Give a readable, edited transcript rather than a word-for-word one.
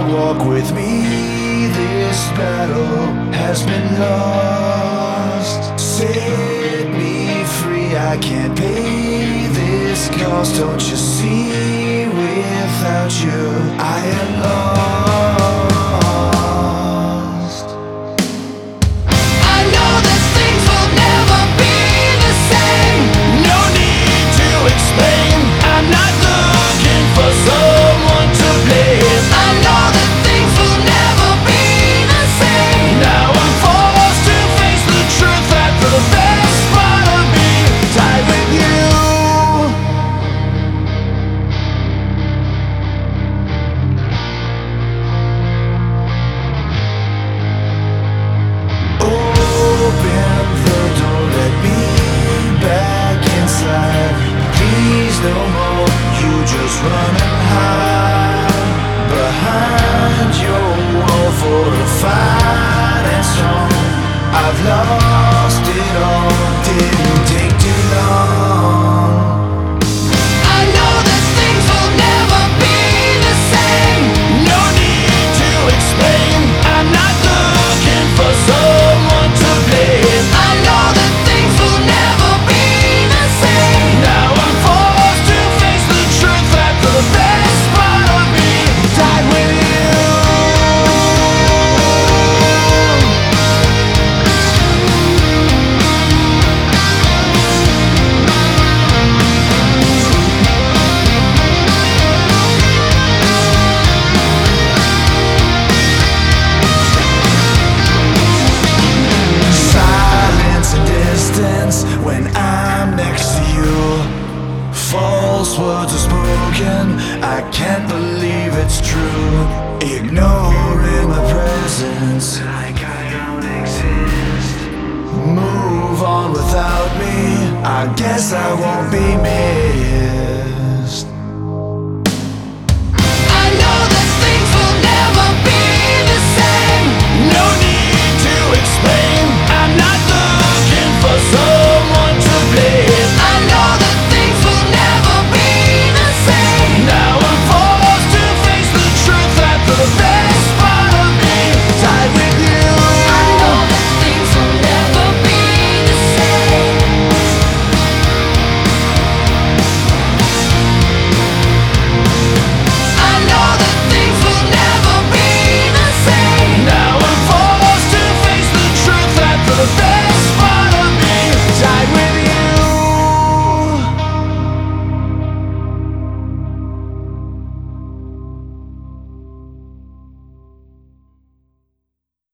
walk with me. This battle has been lost. Set me free, I can't pay this cost. Don't you see, without you I am lost. I know that things will never be the same. No need to explain, I'm not looking for someone to blame. I know that things will never be the same. Now I'm forced to face the truth that the best part of me died with you. Open the door, let me back inside. Please no more, you just run and hide behind your wall, fortified and strong. I've lost it all, didn't take too long. I know that things will never be the same. No need to explain, I'm not looking for someone to blame. I know that things will never be the same. Now I'm forced to face the truth that the best part of me died with you. Silence and distance when I'm next to you. False words are spoken, I can't believe it's true. Ignoring my presence like I don't exist. Move on without me, I guess I won't be missed.